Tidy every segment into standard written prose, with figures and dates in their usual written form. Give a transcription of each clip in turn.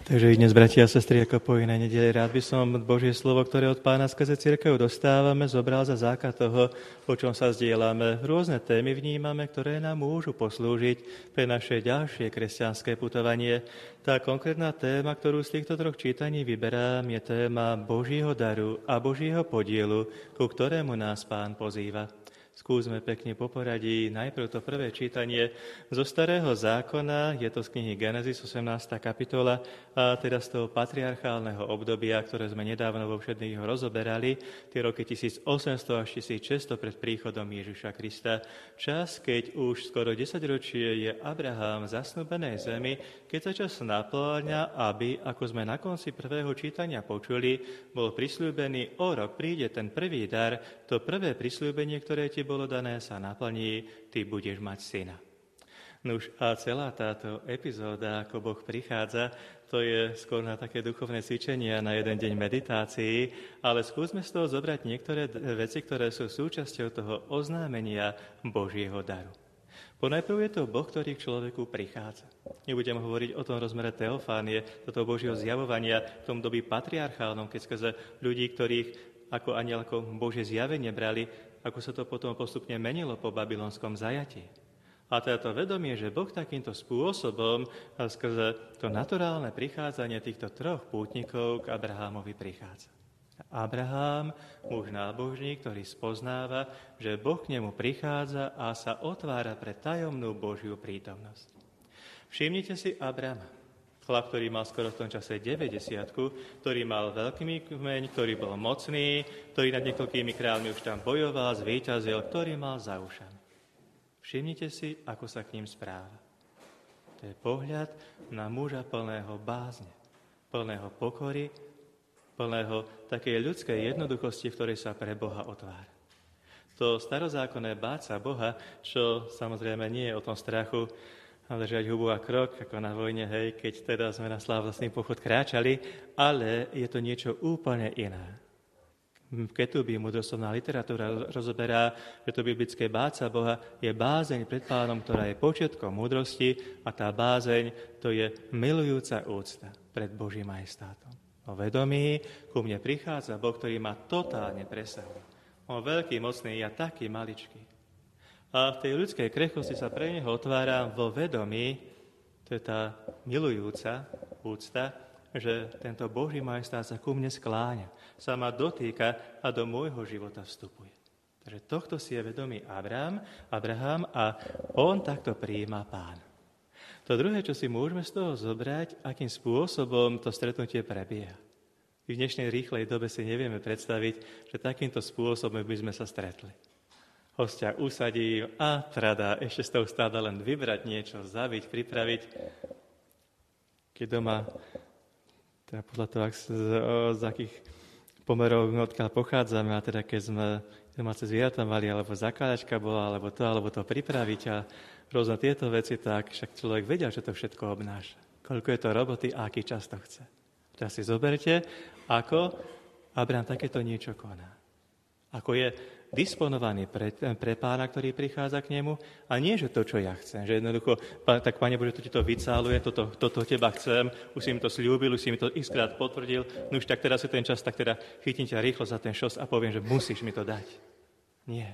Takže dnes, bratia a sestry, ako po inej nedeli, rád by som Božie slovo, ktoré od Pána skrze cirkev dostávame, zobral za základ toho, o čom sa zdieľame. Rôzne témy vnímame, ktoré nám môžu poslúžiť pre naše ďalšie kresťanské putovanie. Tá konkrétna téma, ktorú z týchto troch čítaní vyberám, je téma Božieho daru a Božieho podielu, ku ktorému nás Pán pozýva. Skúsme pekne po poradí. Najprv to prvé čítanie zo Starého zákona, je to z knihy Genesis, 18. kapitola, a teda z toho patriarchálneho obdobia, ktoré sme nedávno vo všetných ho rozoberali, tie roky 1800 až 1600 pred príchodom Ježiša Krista. Čas, keď už skoro 10 ročie je Abraham v zasnúbenej zemi, keď sa čas napĺňa, aby, ako sme na konci prvého čítania počuli, bol prisľúbený o rok, príde ten prvý dar, to prvé prisľúbenie, ktoré ti bolo dané, sa naplní, ty budeš mať syna. Nuž a celá táto epizóda, ako Boh prichádza, to je skôr na také duchovné cvičenia, na jeden deň meditácií, ale skúsme z toho zobrať niektoré veci, ktoré sú súčasťou toho oznámenia Božieho daru. Ponajprv je to Boh, ktorý k človeku prichádza. Nebudem hovoriť o tom rozmere teofánie, toto Božieho zjavovania v tom dobi patriarchálnom, keď skrze ľudí, ktorých ako anielko Božie zjavenie brali, ako sa to potom postupne menilo po babylonskom zajatí. A toto vedomie, že Boh takýmto spôsobom skrze to naturálne prichádzanie týchto troch pútnikov k Abrahámovi prichádza. Abrahám, muž nábožný, ktorý spoznáva, že Boh k nemu prichádza a sa otvára pre tajomnú Božiu prítomnosť. Všimnite si Abrama. Chlap, ktorý mal skoro v tom čase 90-ku, ktorý mal veľký kmeň, ktorý bol mocný, ktorý nad niekoľkými kráľmi už tam bojoval, zvíťazil, ktorý mal za ušami. Všimnite si, ako sa k ním správa. To je pohľad na muža plného bázne, plného pokory, plného takej ľudskej jednoduchosti, v ktorej sa pre Boha otvára. To starozákonné báť sa Boha, čo samozrejme nie je o tom strachu, ale držať hubu a krok, ako na vojne, hej, keď teda sme na slávnostný pochod kráčali, ale je to niečo úplne iné. Ketúby, múdroslovná literatúra rozoberá, že to biblické báť sa Boha je bázeň pred Pánom, ktorá je počiatkom múdrosti a tá bázeň to je milujúca úcta pred Božím majestátom. O vedomí ku mne prichádza Boh, ktorý ma totálne presahuje. On veľký, mocný, ja taký maličký. A v tej ľudskej krehkosti sa pre neho otváram vo vedomí, to je tá milujúca úcta, že tento Boží majestát sa ku mne skláňa, sa ma dotýka a do môjho života vstupuje. Takže tohto si je vedomý Abraham a on takto prijíma Pána. To druhé, čo si môžeme z toho zobrať, akým spôsobom to stretnutie prebieha. V dnešnej rýchlej dobe si nevieme predstaviť, že takýmto spôsobom by sme sa stretli. Hostia usadí a trada, ešte z toho stáda len vybrať niečo, zabiť, pripraviť. Keď doma, teda podľa toho, z akých pomerov odkiaľ pochádzame, a teda keď sme domáce zvieratá mali, alebo zakladačka bola, alebo to pripraviť a rôzne tieto veci, tak však človek vedel, že to všetko obnáša. Koľko je to roboty a aký čas to chce. Teraz si zoberte, ako Abraham takéto niečo koná. Ako je disponovaný pre Pána, ktorý prichádza k nemu, a nie, že to, čo ja chcem. Že jednoducho, tak Pane Bože, to ti to vycáluje, toto teba chcem, už si mi to sľúbil, už si mi to x-krát potvrdil, no už tak teraz je ten čas, tak teda chytím ťa rýchlo za ten šos a poviem, že musíš mi to dať. Nie.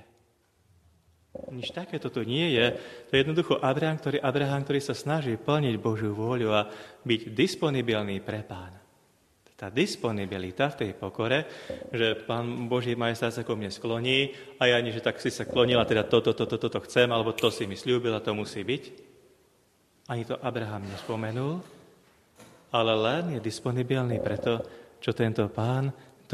Nič takéto tu nie je. To je jednoducho Abraham, ktorý sa snaží plniť Božiu vôľu a byť disponibilný pre Pána. Tá disponibilita v tej pokore, že Pán Boží majestát sa ku mne skloní a ja nie, že tak si sa klonila, teda toto chcem, alebo to si mi sľúbil a to musí byť. Ani to Abraham nespomenul, ale len je disponibilný preto, čo tento Pán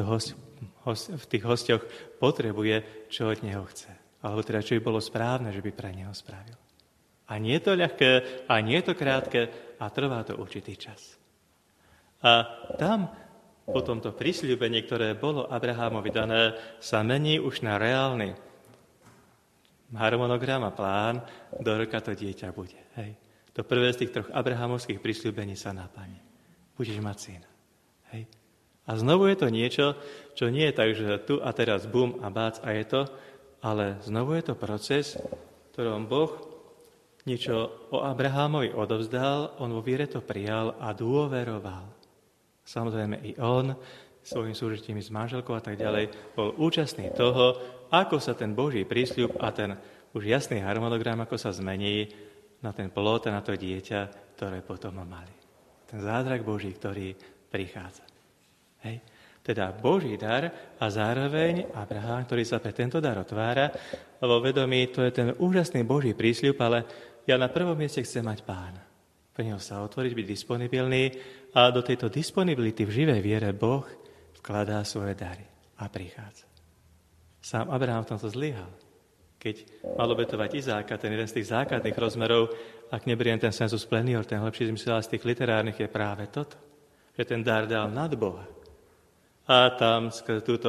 v tých hosťoch potrebuje, čo od neho chce. Alebo teda, čo by bolo správne, že by pre neho spravil. A nie je to ľahké, a nie je to krátke, a trvá to určitý čas. A tam po tomto prisľúbení, ktoré bolo Abrahámovi dané, sa mení už na reálny harmonogram a plán, do roka to dieťa bude. Hej. To prvé z tých troch abrahámovských prisľúbení sa naplní. Budeš mať syna. Hej. A znovu je to niečo, čo nie je tak, že tu a teraz bum a bác a je to, ale znovu je to proces, v ktorom Boh niečo o Abrahámovi odovzdal, on vo viere to prijal a dôveroval. Samozrejme i on svojim súžitím s manželkou a tak ďalej bol účastný toho, ako sa ten Boží prísľub a ten už jasný harmonogram, ako sa zmení na ten plod a na to dieťa, ktoré potom mali. Ten zázrak Boží, ktorý prichádza. Hej. Teda Boží dar a zároveň Abraham, ktorý sa pre tento dar otvára, vo vedomí, to je ten úžasný Boží prísľub, ale ja na prvom mieste chcem mať Pána. Pre neho sa otvoriť, byť disponibilný a do tejto disponibility v živej viere Boh vkladá svoje dary a prichádza. Sám Abraham v tomto zlyhal. Keď mal obetovať Izáka, ten jeden z tých základných rozmerov, ak neberiem ten sensus plenior, ten lepší zmysel z tých literárnych je práve toto, že ten dar dal nad Boha. A tam skrze túto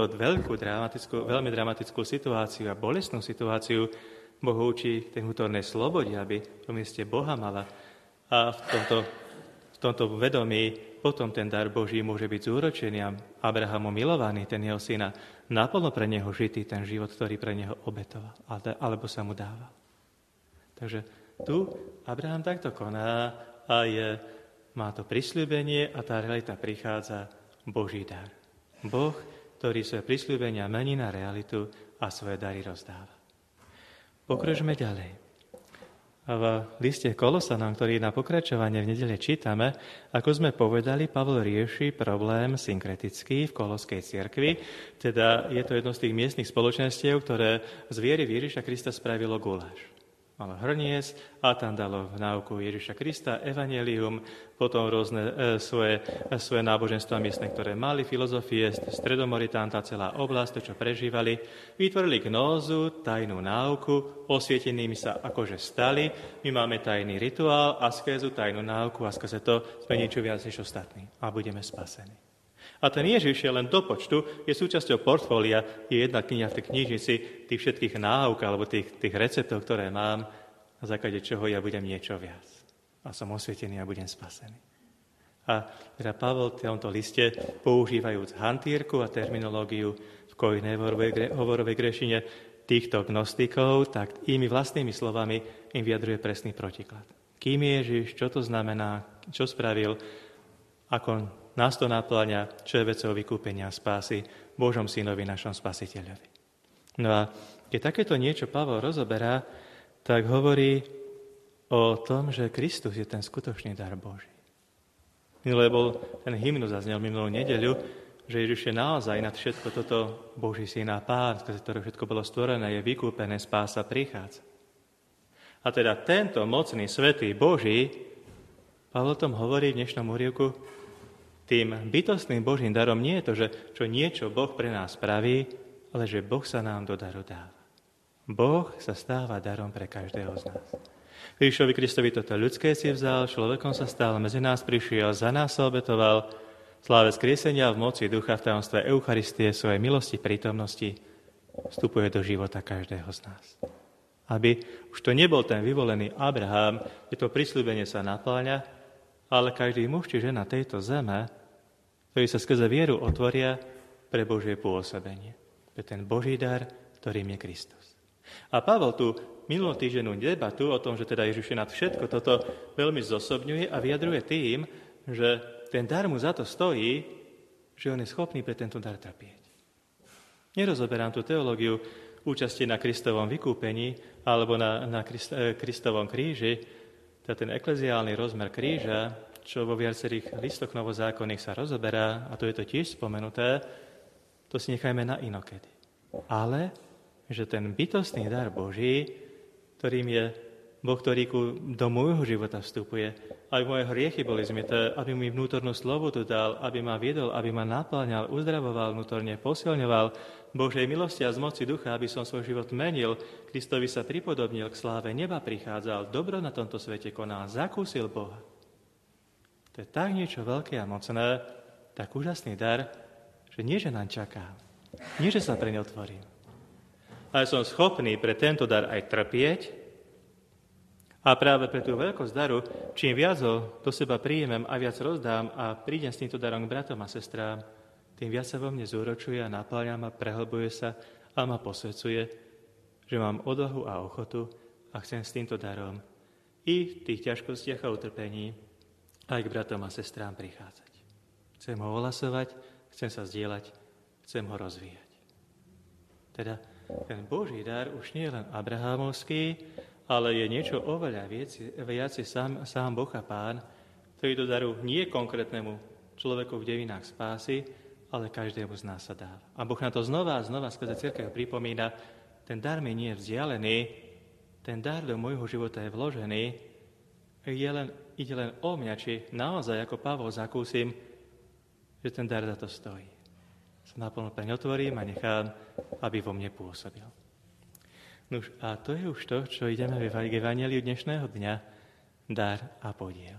veľmi dramatickú situáciu a bolestnú situáciu Boh učí tej vnútornej slobode, aby v mieste Boha mala. A v tomto vedomí potom ten dar Boží môže byť zúročený a Abrahamu milovaný, ten jeho syna, naplno pre neho žitý ten život, ktorý pre neho obetoval, alebo sa mu dával. Takže tu Abraham takto koná a má to prisľúbenie a tá realita prichádza Boží dar. Boh, ktorý svoje prisľúbenia mení na realitu a svoje dary rozdáva. Pokračujeme ďalej. V liste Kolosanom, ktorý na pokračovanie v nedele čítame, ako sme povedali, Pavol rieši problém synkretický v Koloskej cirkvi, teda je to jedno z tých miestnych spoločenstiev, ktoré z viery v Ježiša Krista spravilo guláš. Malo hrniec a tam dalo v náuku Ježiša Krista, evanjelium, potom rôzne svoje náboženstva miestne, ktoré mali, filozofie, Stredomoritán, tá celá oblasť, to, čo prežívali. Vytvorili gnózu, tajnú náuku, osvietenými sa akože stali. My máme tajný rituál, askézu, tajnú náuku a skrze to sme niečo viac než ostatní a budeme spasení. A ten Ježiš je len do počtu, je súčasťou portfólia, je jedna kniha v tej knižnici tých všetkých náuk alebo tých receptov, ktoré mám, na základe čoho ja budem niečo viac. A som osvietený a budem spasený. A teda Pavol v tomto liste, používajúc hantírku a terminológiu v kojnej hovorovej grešine týchto gnostikov, tak imi vlastnými slovami im vyjadruje presný protiklad. Kým je Ježiš, čo to znamená, čo spravil, ako nás to napĺňa, čo je vecou vykúpenia spásy Božom synovi, našom spasiteľovi. No a keď takéto niečo Pavol rozoberá, tak hovorí o tom, že Kristus je ten skutočný dar Boží. Minulé bol ten hymnus, zaznel minulú nedeľu, že Ježiš je naozaj nad všetko toto Boží syn a Pán, skrze ktoré všetko bolo stvorené, je vykúpené, spása prichádza. A teda tento mocný, svätý Boží, Pavol o tom hovorí v dnešnom úryvku, tým bytostným Božím darom nie je to, že čo niečo Boh pre nás spraví, ale že Boh sa nám do daru dáva. Boh sa stáva darom pre každého z nás. Ježišovi Kristovi toto ľudské si vzal, človekom sa stal, medzi nás prišiel, za nás sa obetoval, sláve skriesenia v moci ducha v tajomstve Eucharistie, svojej milosti, prítomnosti, vstupuje do života každého z nás. Aby už to nebol ten vyvolený Abraham, kde to prisľúbenie sa napĺňa, ale každý muž či žena tejto zeme, ktorí sa skrze vieru otvoria pre Božie pôsobenie. Pre ten Boží dar, ktorým je Kristus. A Pavol tú minulotýždennú debatu o tom, že teda Ježiš nad všetko toto veľmi zosobňuje a vyjadruje tým, že ten dar mu za to stojí, že on je schopný pre tento dar trpieť. Nerozoberám tú teológiu účasti na Kristovom vykúpení alebo na Kristovom kríži, teda ten ekleziálny rozmer kríža, čo vo viacerých listoch novozákonných sa rozoberá, a to je to tiež spomenuté, to si nechajme na inokedy. Ale, že ten bytostný dar Boží, ktorým je Boh, ktorý do môjho života vstupuje, aby moje hriechy boli zmieté, aby mi vnútornú slobodu dal, aby ma viedol, aby ma napĺňal, uzdravoval vnútorne, posilňoval Božej milosti a z moci ducha, aby som svoj život menil, Kristovi sa pripodobnil, k sláve neba prichádzal, dobro na tomto svete konal, zakúsil Boha. To je tak niečo veľké a mocné, tak úžasný dar, že nie, že nám čaká, nie, že sa pre ne otvorím, ale som schopný pre tento dar aj trpieť. A práve pre tú veľkosť daru, čím viac ho do seba príjmem a viac rozdám a prídem s týmto darom k bratom a sestrám, tým viac sa vo mne zúročuje a napĺňa ma, prehlbuje sa a ma posvecuje, že mám odvahu a ochotu a chcem s týmto darom i v tých ťažkostiach a utrpení aj k bratom a sestrám prichádzať. Chcem ho ohlasovať, chcem sa zdieľať, chcem ho rozvíjať. Teda ten Boží dar už nie je len abrahámovský, ale je niečo oveľa viac sám Boh a Pán, ktorý to daru nie konkrétnemu človeku v devinách spásy, ale každému z nás sa dáva. A Boh na to znova a znova skrze cirkev pripomína, ten dar mi nie je vzdialený, ten dar do môjho života je vložený, ide len o mňa, či naozaj ako Pavol zakúsim, že ten dar za to stojí. Sa naplno preň otvorím a nechám, aby vo mne pôsobil. Nuž, a to je už to, čo ideme v Evanjeliu dnešného dňa, dar a podiel.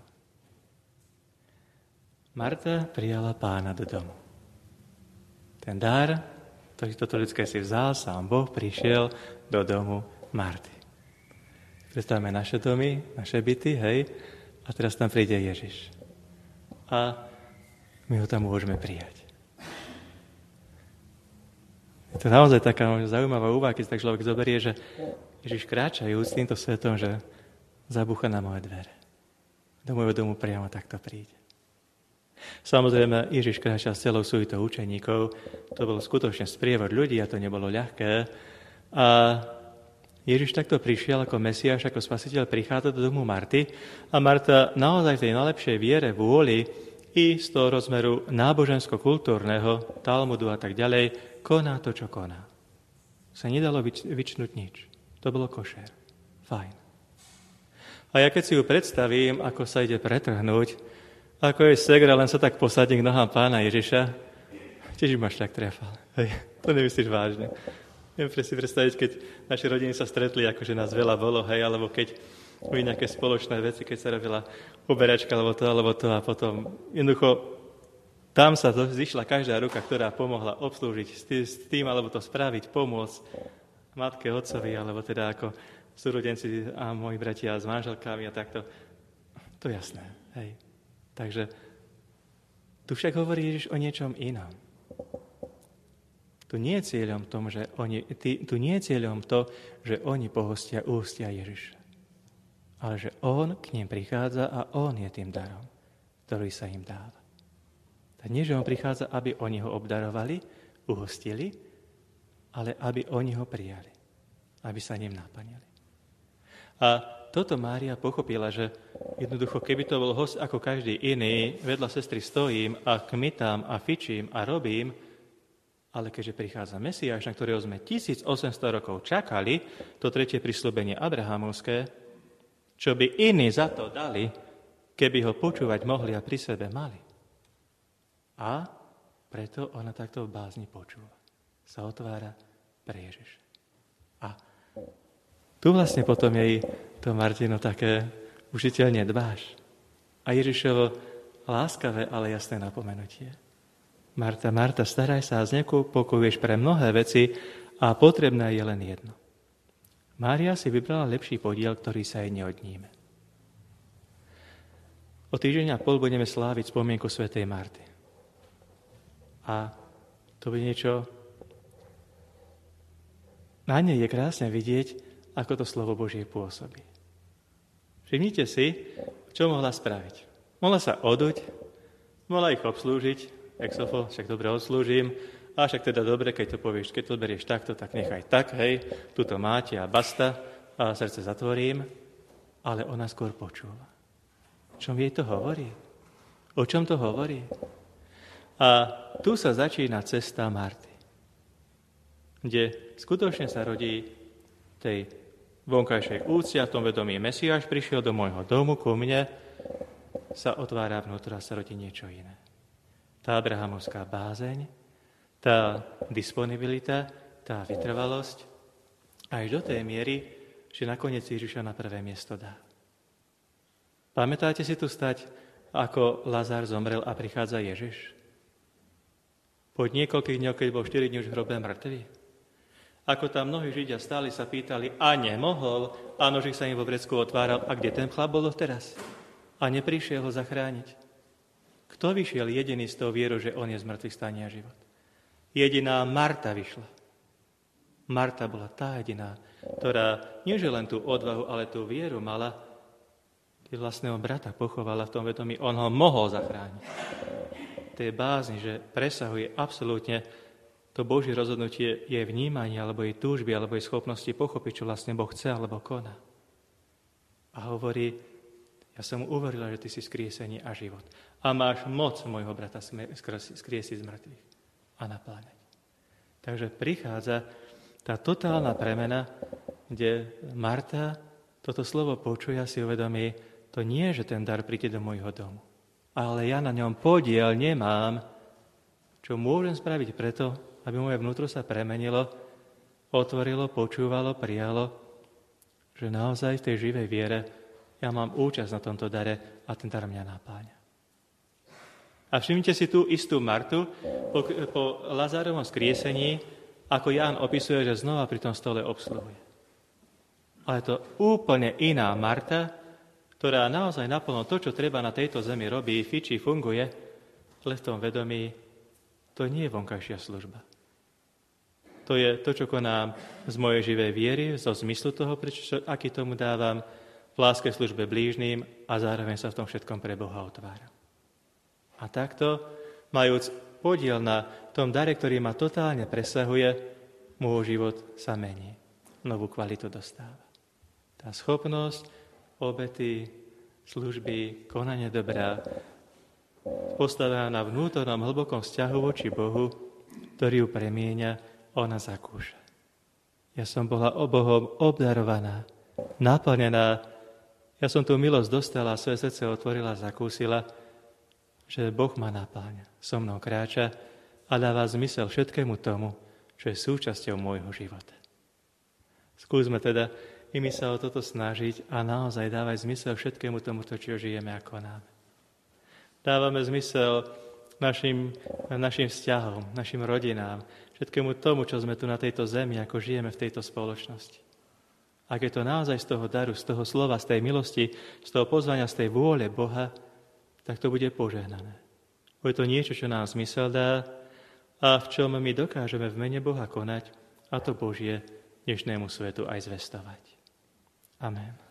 Marta prijala Pána do domu. Ten dar, ktorý toto ľudské si vzal, sám Boh prišiel do domu Marty. Predstavme naše domy, naše byty, hej, a teraz tam príde Ježiš. A my ho tam môžeme prijať. Je to naozaj taká zaujímavá úvaha, keď tak človek zoberie, že Ježiš kráčajúc týmto svetom, že zabúcha na moje dvere. Do môjho domu priamo takto príde. Samozrejme, Ježiš kráčal s celou suitou učeníkov. To bol skutočne sprievod ľudí a to nebolo ľahké. A Ježiš takto prišiel ako Mesiáš, ako Spasiteľ prichádza do domu Marty a Marta naozaj v tej najlepšej viere, vôli i z toho rozmeru nábožensko-kultúrneho, Talmudu a tak ďalej, koná to, čo koná. Sa nedalo vyčnúť nič. To bolo košer. Fajn. A ja keď si ju predstavím, ako sa ide pretrhnúť, ako je segra, len sa tak posadí k nohám Pána Ježiša, tiež máš tak trefal. Hej, to nemyslíš vážne. Viem si predstaviť, keď naše rodiny sa stretli, akože nás veľa bolo, hej, alebo keď boli nejaké spoločné veci, keď sa robila uberačka, alebo to a potom jednoducho tam sa zišla každá ruka, ktorá pomohla obslúžiť s tým, alebo to spraviť, pomôcť matke, otcovi, alebo teda ako súrodenci a moji bratia s manželkami a takto. To je jasné, hej. Takže tu však hovorí Ježiš o niečom inom. Tu nie je cieľom to, že oni pohostia ústia Ježiša. Ale že on k nim prichádza a on je tým darom, ktorý sa im dáva. Tak nie, že on prichádza, aby oni ho obdarovali, uhostili, ale aby oni ho prijali, aby sa ním naplnili. A toto Mária pochopila, že jednoducho, keby to bol host ako každý iný, vedľa sestry stojím a kmitám a fičím a robím, ale keďže prichádza Mesiáš, na ktorého sme 1800 rokov čakali, to tretie prisľúbenie abrahamovské, čo by iní za to dali, keby ho počúvať mohli a pri sebe mali. A preto ona takto v bázni počúva. Sa otvára pre Ježiša. A tu vlastne potom jej to Martino také užiteľne dbáš. A Ježišovo láskavé, ale jasné napomenutie. Marta, Marta, staraj sa a znepokojuješ pre mnohé veci a potrebné je len jedno. Mária si vybrala lepší podiel, ktorý sa jej neodníme. O týždeň a pol budeme sláviť spomienku svätej Marty. A to bude niečo... Na nej je krásne vidieť, ako to slovo Božie pôsobí. Všimnite si, čo mohla spraviť. Mohla sa oduť, mohla ich obslúžiť, exofo, však dobre odslúžim, a však teda dobre, keď to povieš, keď to berieš takto, tak nechaj tak, hej, tuto máte a basta, a srdce zatvorím, ale ona skôr počúva. O čom jej to hovorí? O čom to hovorí? A tu sa začína cesta Marty, kde skutočne sa rodí tej vonkajšej úcti a v tom vedomí Mesiáš prišiel do môjho domu, ku mne, sa otvára vnútra, sa rodí niečo iné. Tá abrahamovská bázeň, tá disponibilita, tá vytrvalosť, až do tej miery, že nakoniec Ježiša na prvé miesto dá. Pamätáte si tu stať, ako Lazár zomrel a prichádza Ježiš? Po niekoľkých dňoch, keď bol 4 dní už v hrobe mŕtvy. Ako tam mnohí Židia stáli, sa pýtali, a nemohol, a nožík sa im vo vrecku otváral, a kde ten chlap bol teraz? A neprišiel ho zachrániť. Kto vyšiel jediný z toho vieru, že on je z mŕtvych stania život? Jediná Marta vyšla. Marta bola tá jediná, ktorá nieže len tú odvahu, ale tú vieru mala, keď vlastného brata pochovala v tom vedomí, on ho mohol zachrániť. Tej bázni, že presahuje absolútne to Božie rozhodnutie, jej vnímanie, alebo jej túžby, alebo jej schopnosti pochopiť, čo vlastne Boh chce, alebo koná. A hovorí, ja som mu uverila, že ty si skriesenie a život. A máš moc môjho brata skriesiť z mŕtvych a napláňať. Takže prichádza tá totálna premena, kde Marta toto slovo počuje a si uvedomí, to nie, že ten dar príde do môjho domu, ale ja na ňom podiel nemám, čo môžem spraviť preto, aby moje vnútro sa premenilo, otvorilo, počúvalo, prijalo, že naozaj v tej živej viere ja mám účasť na tomto dare a ten dar mňa napáňa. A všimnite si tú istú Martu po Lazárovom skriesení, ako Ján opisuje, že znova pri tom stole obsluhuje. Ale to úplne iná Marta, ktorá naozaj naplno to, čo treba na tejto zemi robí, fičí, funguje, ale v tom vedomí to nie je vonkajšia služba. To je to, čo konám z mojej živej viery, zo zmyslu toho, aký tomu dávam, v láske službe blížnym a zároveň sa v tom všetkom pre Boha otváram. A takto, majúc podiel na tom dare, ktorý ma totálne presahuje, môj život sa mení. Novú kvalitu dostáva. Tá schopnosť obety, služby, konanie dobrá, postavená na vnútornom hlbokom vzťahu voči Bohu, ktorý ju premieňa, ona zakúša. Ja som bola Bohom obdarovaná, naplnená. Ja som tú milosť dostala, svoje srdce otvorila, zakúsila, že Boh ma napáňa, so mnou kráča a dáva zmysel všetkému tomu, čo je súčasťou môjho života. Skúsme teda i my sa o toto snažiť a naozaj dávať zmysel všetkému tomuto, čo žijeme a konáme. Dávame zmysel našim vzťahom, našim rodinám, všetkému tomu, čo sme tu na tejto zemi, ako žijeme v tejto spoločnosti. Ak je to naozaj z toho daru, z toho slova, z tej milosti, z toho pozvania, z tej vôle Boha, tak to bude požehnané. Bude to niečo, čo nám zmysel dá a v čom my dokážeme v mene Boha konať a to Božie dnešnému svetu aj zvestovať. Amen.